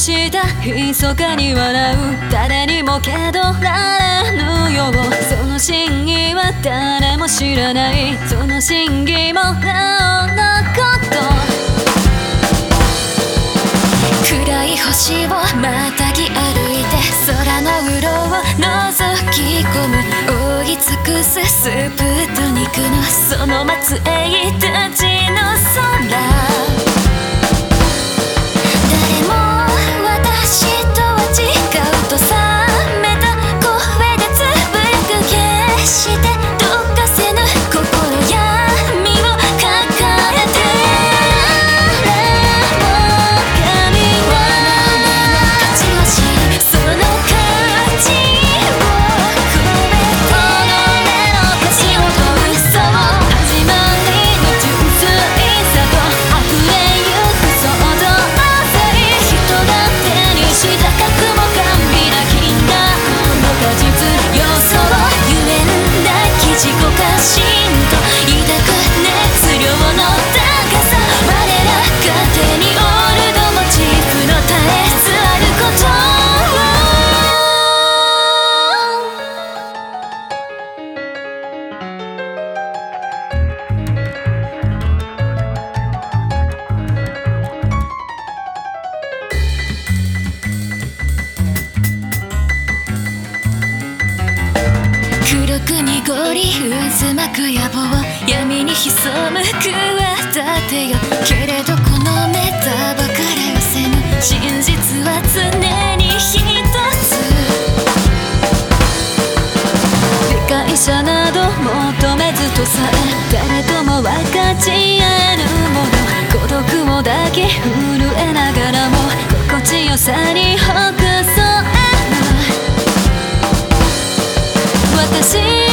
した密かに笑う誰にもけどられぬようその真意は誰も知らないその真偽もなおのこと暗い星をまたぎ歩いて空の鱗を覗き込む覆い尽くすスプートニクのその末裔たちの空黒く濁り渦巻く野望闇に潜む企てよけれどこのメタバから寄せぬ真実は常に一つ理解者など求めずとさえ誰とも分かち合えぬもの孤独を抱き震えながらも心地よさに北総へ私